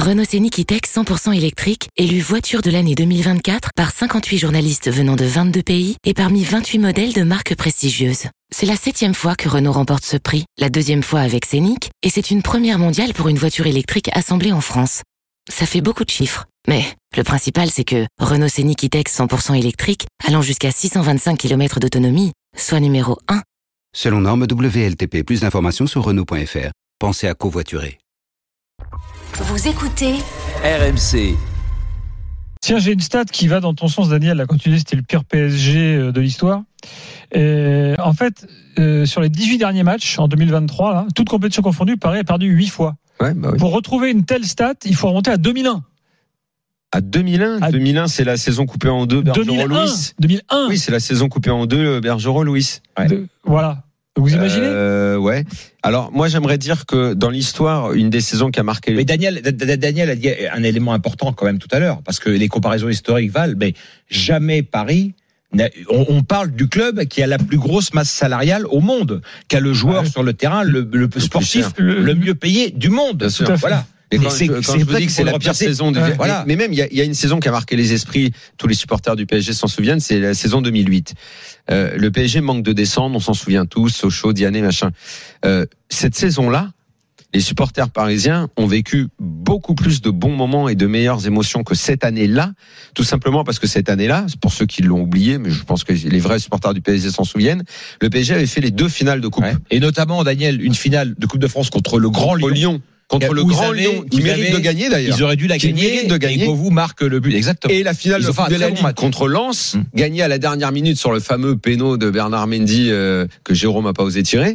Renault Scénic E-Tech 100% électrique, élu voiture de l'année 2024 par 58 journalistes venant de 22 pays et parmi 28 modèles de marques prestigieuses. C'est la 7e fois que Renault remporte ce prix, la 2e fois avec Scénic, et c'est une première mondiale pour une voiture électrique assemblée en France. Ça fait beaucoup de chiffres, mais le principal c'est que Renault Scénic E-Tech 100% électrique, allant jusqu'à 625 km d'autonomie, soit numéro 1. Selon norme WLTP, plus d'informations sur Renault.fr. Pensez à covoiturer. Vous écoutez RMC. Tiens, j'ai une stat qui va dans ton sens, Daniel. Là, quand tu dis que c'était le pire PSG de l'histoire. En fait, sur les 18 derniers matchs en 2023, là, toutes compétitions confondues, Paris a perdu 8 fois. Ouais, bah oui. Pour retrouver une telle stat, il faut remonter à 2001. À 2001, c'est la saison coupée en deux, Bergerot-Louis. 2001. Oui, c'est la saison coupée en deux, Bergerot-Louis. Ouais. Voilà. Vous imaginez ouais. Alors, moi, j'aimerais dire que dans l'histoire, une des saisons qui a marqué... Mais Daniel a dit un élément important quand même tout à l'heure, parce que les comparaisons historiques valent, mais jamais Paris... On parle du club qui a la plus grosse masse salariale au monde, qui a le joueur sur le terrain, le sportif le mieux payé du monde. Bien sûr. Voilà. Et quand je vous dis que c'est la pire saison voilà. Mais même, il y a une saison qui a marqué les esprits, tous les supporters du PSG s'en souviennent, c'est la saison 2008. Le PSG manque de descendre, on s'en souvient tous, Sochaux, Diané, machin. Cette saison-là, les supporters parisiens ont vécu beaucoup plus de bons moments et de meilleures émotions que cette année-là, tout simplement parce que cette année-là, pour ceux qui l'ont oublié, mais je pense que les vrais supporters du PSG s'en souviennent, le PSG avait fait les 2 finales de coupe. Ouais. Et notamment, Daniel, une finale de Coupe de France contre le Grand Lyon. Contre le Grand Lyon, qui mérite de gagner d'ailleurs. Ils auraient dû la gagner. Et Govou marque le but. Exactement. Et la finale de la Ligue contre Lens, gagnée à la dernière minute sur le fameux péno de Bernard Mendy que Jérôme n'a pas osé tirer.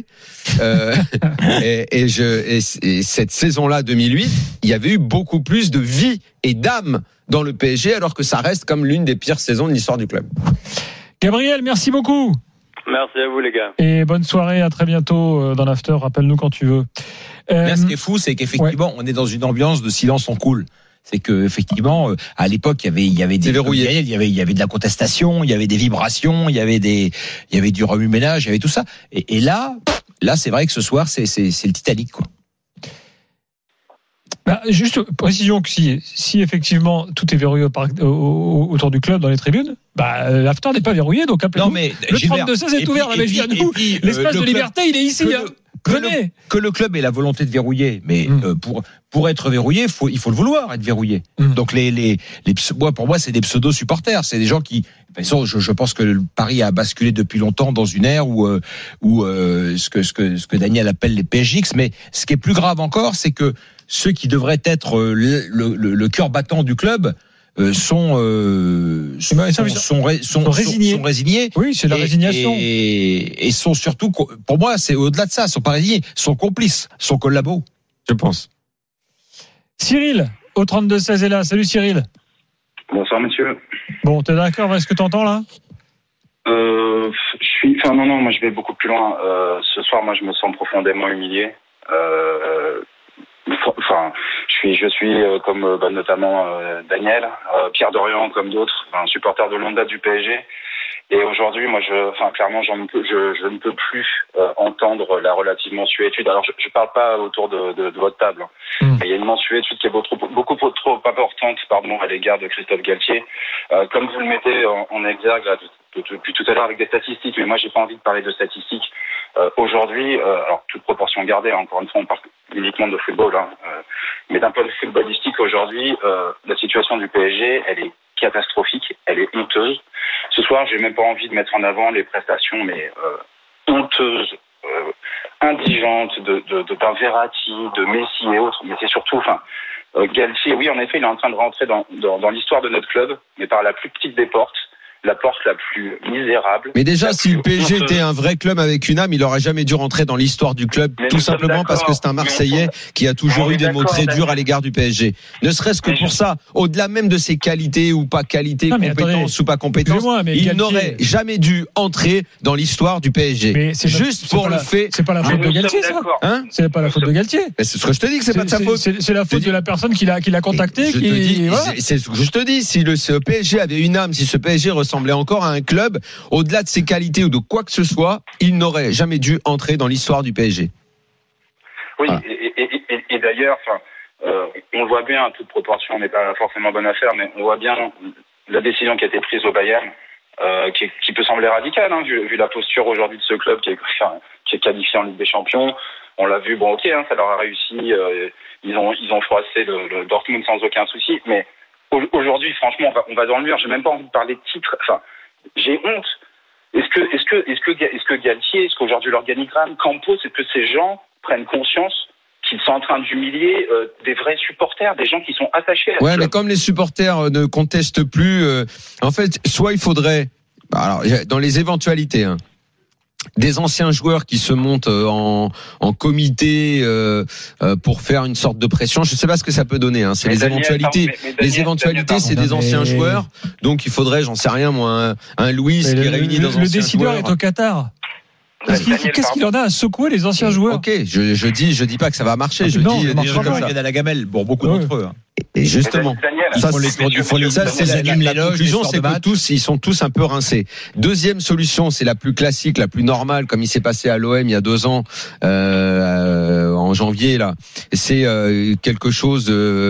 Et cette saison-là, 2008, il y avait eu beaucoup plus de vie et d'âme dans le PSG, alors que ça reste comme l'une des pires saisons de l'histoire du club. Gabriel, merci beaucoup. Merci à vous les gars. Et bonne soirée, à très bientôt dans l'after. Rappelle-nous quand tu veux. Là, ce qui est fou, c'est qu'effectivement, on est dans une ambiance de silence en cool. C'est que effectivement, à l'époque, il y avait des verrouillés, il y avait de la contestation, il y avait des vibrations, il y avait du remue-ménage, il y avait tout ça. Et là, c'est vrai que ce soir, c'est le Titanic, quoi. Bah, juste précision que si effectivement tout est verrouillé autour du club dans les tribunes, bah l'after n'est pas verrouillé, donc appelez-nous. Non mais le 32-16 est ouvert, la magie à nous. L'espace de liberté, il est ici. Que le club ait la volonté de verrouiller, mais pour être verrouillé, il faut le vouloir être verrouillé. Donc pour moi, c'est des pseudo supporters, c'est des gens qui, je pense que Paris a basculé depuis longtemps dans une ère où ce que Daniel appelle les PSX, mais ce qui est plus grave encore, c'est que ceux qui devraient être le cœur battant du club sont résignés. Oui, c'est la résignation. Et sont surtout, pour moi, c'est au-delà de ça, ils sont pas résignés, sont complices, sont collabos, je pense. Cyril, au 32-16 est là. Salut Cyril. Bonsoir monsieur. Bon, t'es d'accord avec ce que t'entends là? Non, moi je vais beaucoup plus loin. Ce soir, moi je me sens profondément humilié. Je suis comme notamment Daniel, Pierre Dorian comme d'autres, supporter de longue date du PSG. Et aujourd'hui, moi, clairement, je ne peux plus entendre la relative mensuétude. Alors, je parle pas autour de votre table. Il y a une mensuétude qui est beaucoup trop importante, à l'égard de Christophe Galtier. Comme vous le mettez en exergue là, depuis tout à l'heure avec des statistiques, mais moi, j'ai pas envie de parler de statistiques. Aujourd'hui, alors toute proportion gardée, encore une fois, on parle uniquement de football, mais d'un point de vue footballistique, aujourd'hui, la situation du PSG, elle est catastrophique, elle est honteuse. Ce soir, j'ai même pas envie de mettre en avant les prestations, mais honteuses, indigentes d'un Verratti, de Messi et autres. Mais c'est surtout, Galtier, oui, en effet, il est en train de rentrer dans l'histoire de notre club, mais par la plus petite des portes. La porte la plus misérable. Mais déjà, si le PSG était un vrai club avec une âme, il aurait jamais dû rentrer dans l'histoire du club, tout simplement parce que c'est un Marseillais qui a toujours eu des mots très durs à l'égard du PSG. Ne serait-ce que pour ça, au-delà même de ses qualités ou pas qualités, compétences ou pas pas compétences, il n'aurait jamais dû entrer dans l'histoire du PSG. Mais juste pour le fait. C'est pas la faute de Galtier, ça. C'est pas la faute de Galtier. C'est ce que je te dis que c'est pas de sa faute. C'est la faute de la personne qui l'a contacté. C'est ce que je te dis. Si ce PSG avait une âme, si ce PSG ressemblait encore à un club, au-delà de ses qualités ou de quoi que ce soit, il n'aurait jamais dû entrer dans l'histoire du PSG. Oui, et d'ailleurs, on le voit bien, à toute proportion n'est pas forcément bonne à faire, mais on voit bien la décision qui a été prise au Bayern, qui peut sembler radicale, hein, vu la posture aujourd'hui de ce club qui est qualifié en Ligue des Champions. On l'a vu, bon, ok, hein, ça leur a réussi. Ils ont froissé le Dortmund sans aucun souci, mais aujourd'hui, franchement, on va dans le mur. J'ai même pas envie de parler de titre. Enfin, j'ai honte. Est-ce que Galtier, est-ce qu'aujourd'hui l'organigramme, Campos, est-ce que ces gens prennent conscience qu'ils sont en train d'humilier des vrais supporters, des gens qui sont attachés à ouais, mais comme les supporters ne contestent plus, en fait, soit il faudrait, alors dans les éventualités, hein, des anciens joueurs qui se montent en comité pour faire une sorte de pression. Je sais pas ce que ça peut donner. Hein. C'est mais les Daniel, éventualités. Les éventualités, c'est des anciens joueurs. Donc il faudrait, j'en sais rien, moi, un Louis qui est réuni dans un. Le décideur est au Qatar. Qu'est-ce qu'il en a à secouer les anciens joueurs? Ok, je dis pas que ça va marcher. Je dis des gens comme ça. Il y en a la gamelle pour beaucoup d'entre eux. Et justement, ça c'est la conclusion, c'est que tous, ils sont tous un peu rincés. Deuxième solution, c'est la plus classique, la plus normale, comme il s'est passé à l'OM il y a 2 ans, en janvier là. C'est quelque chose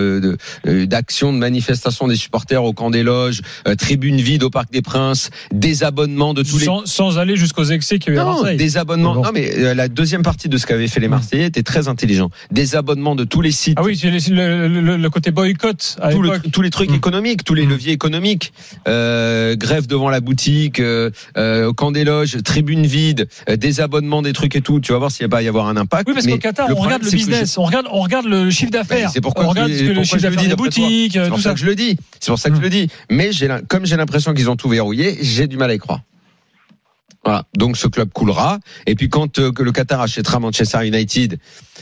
d'action, de manifestation des supporters au camp des loges, tribune vide au Parc des Princes, désabonnement de tous sans aller jusqu'aux excès qu'il y a eu à Marseille. Désabonnement. Non, mais la deuxième partie de ce qu'avaient fait les Marseillais était très intelligent. Désabonnement de tous les sites. Ah oui, c'est le côté boycott à tous les trucs économiques, tous les leviers économiques, grève devant la boutique, au camp des loges, tribune vide, désabonnement des trucs et tout. Tu vas voir s'il va pas y avoir un impact. Oui, parce qu'au Qatar, on regarde le business, on regarde le chiffre d'affaires. C'est pourquoi on regarde le chiffre d'affaires des boutiques. C'est pour ça que je le dis. C'est pour ça que je le dis. Mais comme j'ai l'impression qu'ils ont tout verrouillé, j'ai du mal à y croire. Voilà. Donc ce club coulera. Et puis quand le Qatar achètera Manchester United,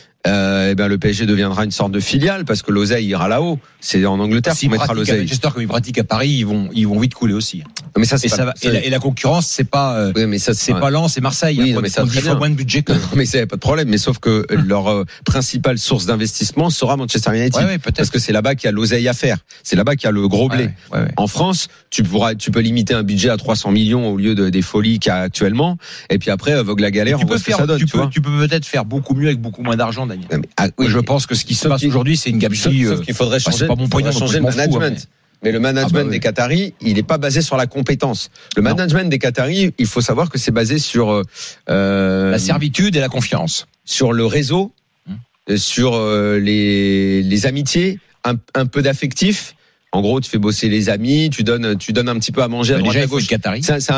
le PSG deviendra une sorte de filiale parce que l'oseille ira là-haut. C'est en Angleterre qu'on mettra l'oseille. Manchester, comme ils pratiquent à Paris, ils vont vite couler aussi. Mais ça, et la concurrence, c'est pas, c'est pas Lens, c'est Marseille. Oui, mais ça il faut moins de budget que. Non, mais c'est pas de problème. Mais sauf que leur principale source d'investissement sera Manchester United. Ouais, parce que c'est là-bas qu'il y a l'oseille à faire. C'est là-bas qu'il y a le gros blé. Ouais. En France, tu peux limiter un budget à 300 millions au lieu des folies qu'il y a actuellement. Et puis après, vogue la galère, on voit ce que ça donne. Tu peux peut-être faire beaucoup mieux avec beaucoup moins d'argent, Daniel. Je pense que ce qui se passe aujourd'hui, c'est une gabegie. Sauf qu'il faudrait changer, changer le management. Mais le management des Qataris, il n'est pas basé sur la compétence. Le management des Qataris, il faut savoir que c'est basé sur la servitude et la confiance, sur le réseau, sur les amitiés, un peu d'affectif. En gros, tu fais bosser les amis, tu donnes un petit peu à manger à droite à gauche. C'est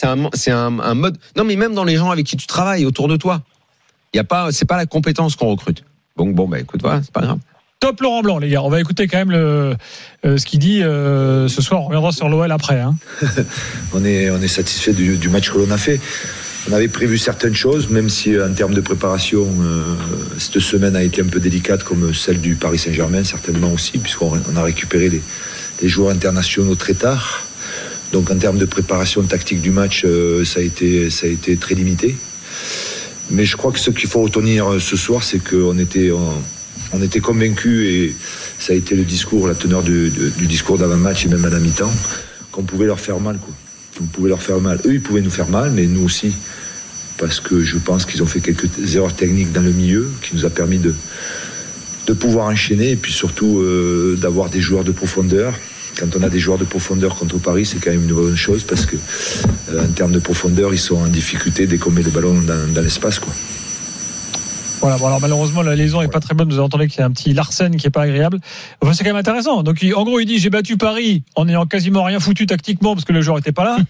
un mode. Non, mais même dans les gens avec qui tu travailles autour de toi, c'est pas la compétence qu'on recrute. Donc écoute, voilà, c'est pas grave. Top Laurent Blanc, les gars. On va écouter quand même ce qu'il dit ce soir. On reviendra sur l'OL après. Hein. On est satisfait du match que l'on a fait. On avait prévu certaines choses, même si en termes de préparation, cette semaine a été un peu délicate, comme celle du Paris Saint-Germain, certainement aussi, puisqu'on a récupéré les joueurs internationaux très tard. Donc en termes de préparation tactique du match, ça a été très limité. Mais je crois que ce qu'il faut retenir ce soir, c'est qu'on était convaincus, et ça a été la teneur du discours d'avant-match et même à la mi-temps, qu'on pouvait leur faire mal, quoi. On pouvait leur faire mal. Eux, ils pouvaient nous faire mal, mais nous aussi, parce que je pense qu'ils ont fait quelques erreurs techniques dans le milieu, qui nous a permis de pouvoir enchaîner, et puis surtout d'avoir des joueurs de profondeur. Quand on a des joueurs de profondeur contre Paris, c'est quand même une bonne chose, parce que en termes de profondeur, ils sont en difficulté dès qu'on met le ballon dans l'espace, quoi. Voilà, bon alors malheureusement la liaison est pas très bonne. Vous entendez qu'il y a un petit Larsen qui est pas agréable. Enfin, c'est quand même intéressant. Donc en gros il dit j'ai battu Paris en ayant quasiment rien foutu tactiquement parce que le joueur était pas là.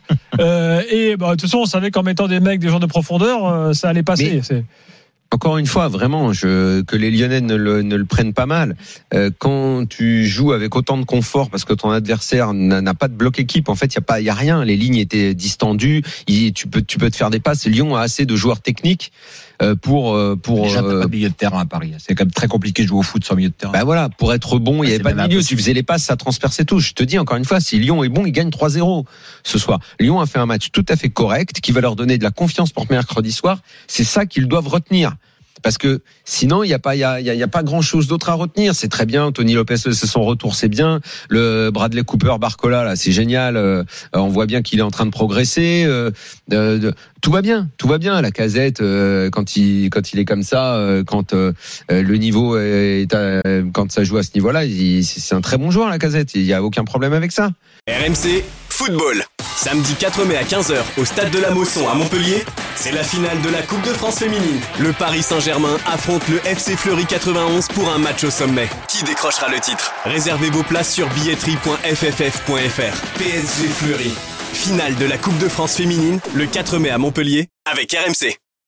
De toute façon on savait qu'en mettant des gens de profondeur ça allait passer. Mais... Encore une fois, vraiment, que les Lyonnais ne le prennent pas mal. Quand tu joues avec autant de confort, parce que ton adversaire n'a pas de bloc équipe, en fait, il y a rien. Les lignes étaient distendues. Tu peux te faire des passes. Lyon a assez de joueurs techniques pour. Déjà, t'as pas de milieu de terrain à Paris. C'est quand même très compliqué de jouer au foot sans milieu de terrain. Bah voilà, pour être bon, il y avait pas de milieu. Tu faisais les passes, ça transperçait tout. Je te dis encore une fois, si Lyon est bon, il gagne 3-0 ce soir. Lyon a fait un match tout à fait correct, qui va leur donner de la confiance pour mercredi soir. C'est ça qu'ils doivent retenir. Parce que sinon, il y a pas grand chose d'autre à retenir. C'est très bien. Tony Lopez, c'est son retour, c'est bien. Le Bradley Cooper, Barcola, là, c'est génial. On voit bien qu'il est en train de progresser. Tout va bien. La Casette, quand il est comme ça, quand le niveau quand ça joue à ce niveau-là, c'est un très bon joueur, la Casette. Il y a aucun problème avec ça. RMC Football. Samedi 4 mai à 15h au stade de la Mosson à Montpellier, c'est la finale de la Coupe de France féminine. Le Paris Saint-Germain affronte le FC Fleury 91 pour un match au sommet. Qui décrochera le titre ? Réservez vos places sur billetterie.fff.fr. PSG Fleury. Finale de la Coupe de France féminine le 4 mai à Montpellier avec RMC.